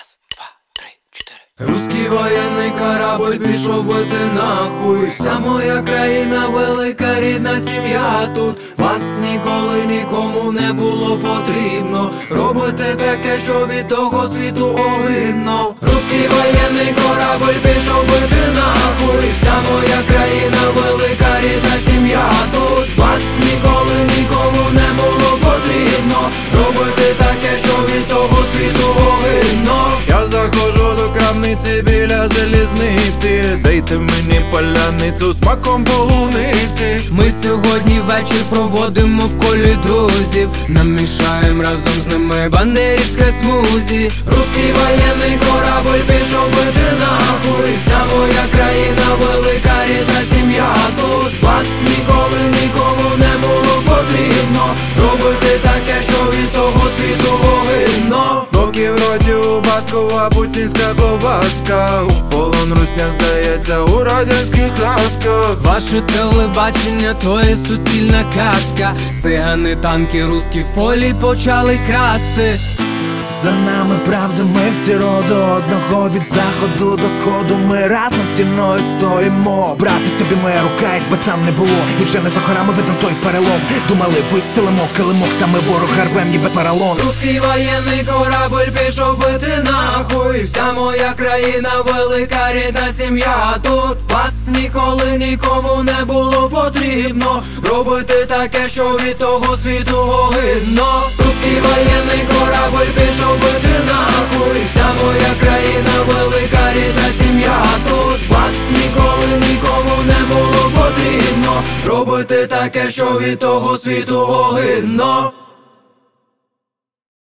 Раз, два, три, чотири. Русський воєнний корабль пішов бити нахуй. Вся моя країна, велика рідна сім'я тут. Вас ніколи нікому не було потрібно. Робите таке, що від того світу огидно. Русський воєнний корабль пішов бити нахуй. Вся моя країна, велика рідна сім'я тут. Вас ніколи нікому не було потрібно. Робите таке, що від того світу огидно. Я заходжу до крамниці біля залізниці. Дайте мені паляницю з маком полуниці. Ми сьогодні вечір проводимо в колі друзів. Намішаєм разом з ними бандерівське смузі. Русський воєнний корабль пішов бити нахуй. Вся моя країна, велика рідна сім'я тут. Вас ніколи нікому не було потрібно. Робити таке, що від того світу огидно. Доки в роті у Баскова путінська ковбаска. У полон русня здається у радянських казках. Ваше телебачення то є суцільна казка. Цигани, танки, русські в полі почали красти. За нами правда, ми всі роду одного. Від заходу до сходу ми разом стіною стоїмо. Братись тобі моя рука, якби там не було. І вже не за горами видно той перелом. Думали, вистелимо килимок, та ми ворога рвем, ніби паралон. Русський воєнний корабль пішов бити нахуй. Вся моя країна, велика рідна сім'я тут. Вас ніколи нікому не було потрібно. Робити таке, що від того світу огидно. Русський воєнний корабль пішов бити нахуй. Вся моя країна, велика рідна сім'я тут. Вас ніколи нікому не було потрібно. Робити таке, що від того світу огидно.